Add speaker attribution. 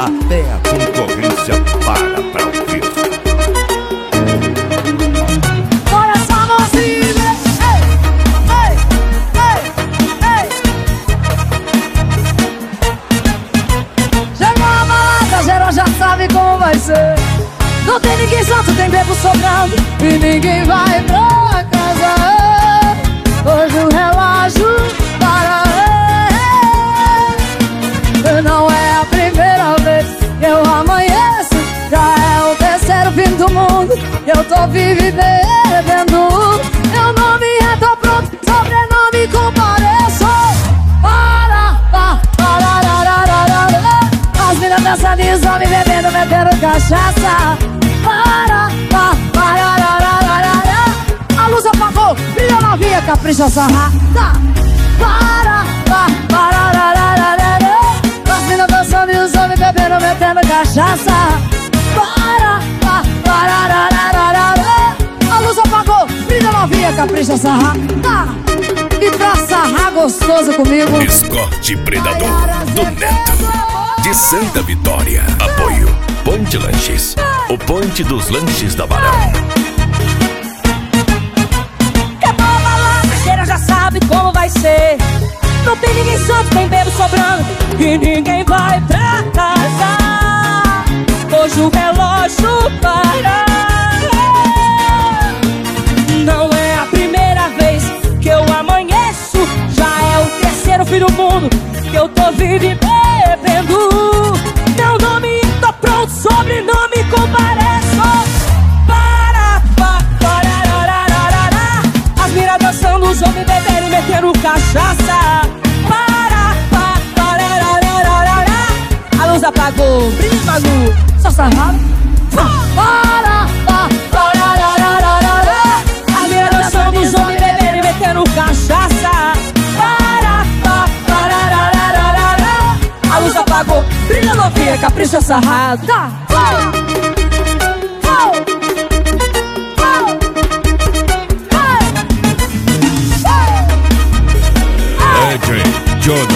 Speaker 1: Até a concorrência para pra ouvir.
Speaker 2: Olha essa mãozinha. Ei, ei, ei, ei. Chegou a balada, geral já sabe como vai ser. Não tem ninguém santo, tem bebo sobrando e ninguém vai pra casa. Hoje o relógio para. Não é a primeira vez que eu amanheço, já é o terceiro fim do mundo. Eu tô vivendo. Meu nome é tô pronto, sobrenome compareço. As minas dançando e os homens bebendo, metendo cachaça. A luz apagou, brilha novinha, capricha sarrada. As minas dançando e os homens bebendo, metendo cachaça. A luz apagou, brilha novinha, capricha sarrada. E pra sarrar gostoso comigo,
Speaker 1: Escorte Predador do Neto, de Santa Vitória. Apoio Ponte Lanches, o ponte dos lanches da Barão.
Speaker 2: Acabou a balada, cheira já sabe como vai ser. Não tem ninguém santo, tem bebo sobrando e ninguém vai pra casa. Hoje o relógio para. Não é a primeira vez que eu amanheço, já é o terceiro fim do mundo que eu tô vivendo e bebendo. Meu nome tô pronto, sobrenome compareço. As miras dançando, os homens bebendo e metendo cachaça. A luz apagou, brilha maluco, só sarrado. As miras dançando, os homens bebendo e metendo cachaça. A luz apagou, brilha novinha, capricha sarrada.
Speaker 1: DJ Jonathan.